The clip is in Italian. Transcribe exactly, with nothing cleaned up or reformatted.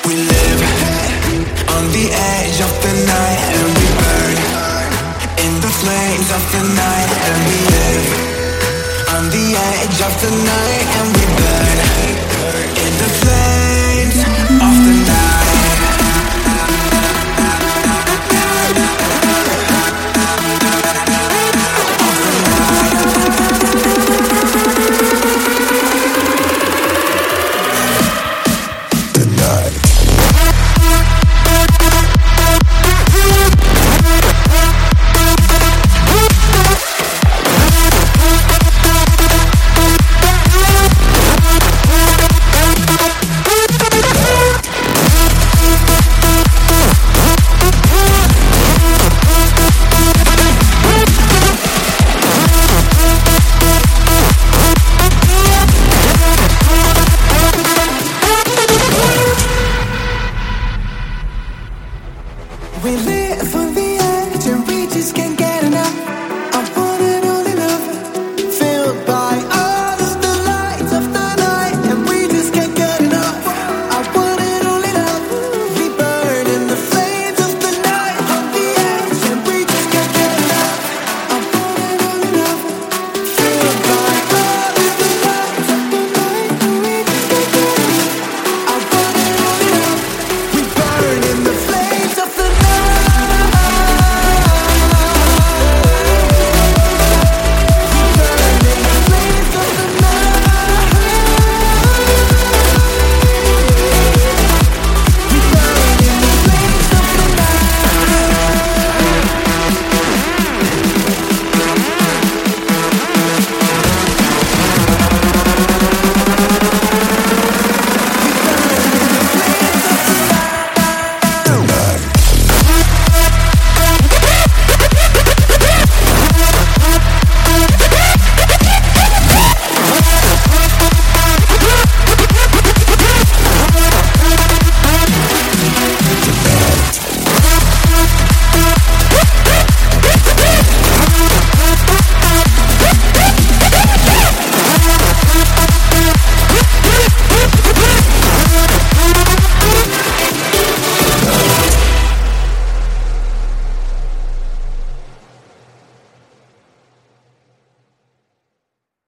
We live on the edge of the night and we burn in the flames of the night and we live on the edge of the night and